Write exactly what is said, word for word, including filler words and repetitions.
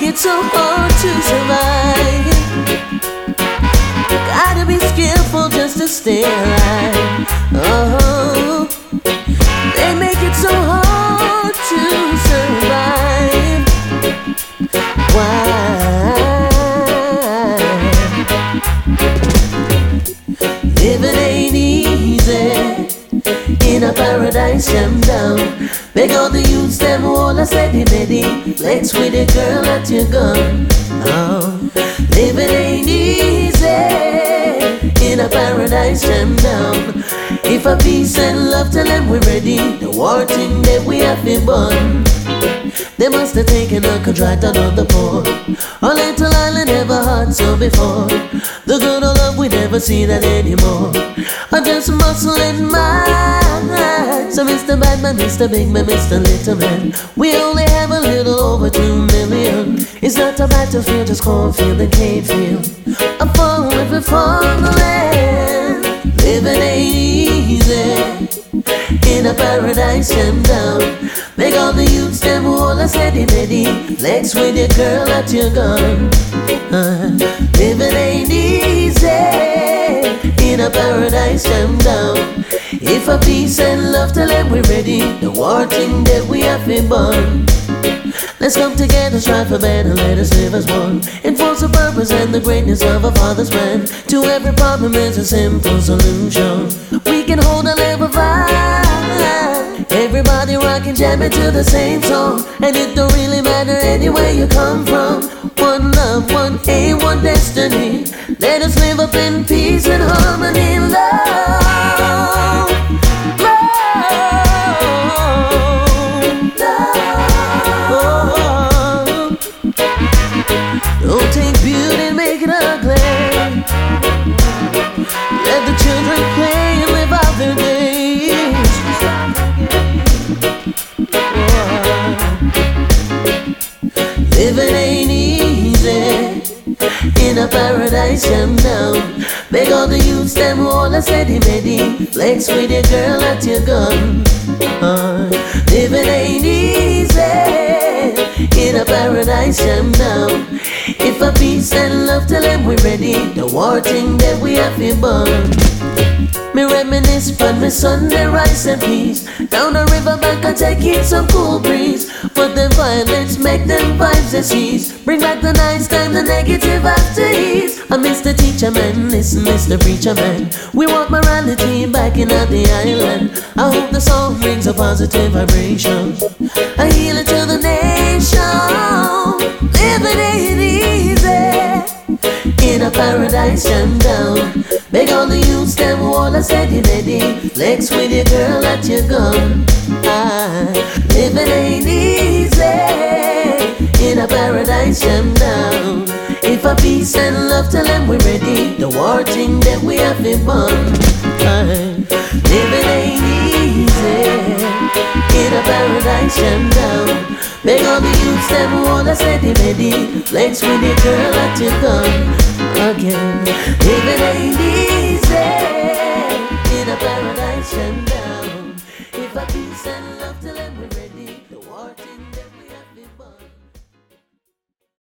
it so hard to survive. Gotta be skillful just to stay alive. Oh, they make it so hard to survive. Why? Living ain't easy in a paradise jam down. Beg all the youths, them all a steady ready. Flex with it, girl, at your gun. Oh, living ain't easy in a paradise jam down. If a peace and love, tell them we're ready. The war thing that we have been born. They must have taken a contract on the poor. A little island never had so before. The good old love, we never see that anymore. I just muscle in my. So Mister Badman, Mister Big Man, Mister Little Man, we only have a little over two million. It's not a battlefield, just cornfield and cane field. A fall river for the land. Living ain't easy in a paradise jam down. Make all the youths, them all are steady ready. Flex with your girl at your gun. uh, Living ain't easy in a paradise jam down. If a peace and love, tell them we're ready. The war thing that we have been born. Let's come together, strive for better, let us live as one. Enforce the purpose and the greatness of a father's plan. To every problem is a simple solution. We can hold a level vibe. Everybody rockin', jamming to the same song. And it don't really matter anywhere you come from. One love, one aim, one destiny. Let us live up in peace and harmony. Love, don't take beauty and make it ugly. Let the children play and live out their days. Living ain't easy in a paradise jam down. Beg all the youths, them all are steady ready. Flex with your girl at your gun. uh, Living ain't easy in a paradise jam down. If a peace and love, tell them we're ready. The war thing that we have been born. Me reminisce from me Sunday rice and peas. Down the riverbank I take in some cool breeze. But the violence make them vibes they cease. Bring back the nice time, the negative after ease. I miss the teacher man, listen, Mister Preacher man. We want morality back in the island. I hope the song brings a positive vibration. I heal it to the nation. Living ain't easy in a paradise jam down. Beg all the youths, them all are steady ready. Flex with your girl at your gun. ah, Living ain't easy in a paradise jam down. If a peace and love, tell them we're ready. The war thing that we have been born. ah, Living ain't easy in a paradise jam down. Beg all the youths, them all are steady ready. Flex with your girl at your gun. Again, living ain't easy in a paradise jam down. If a peace and love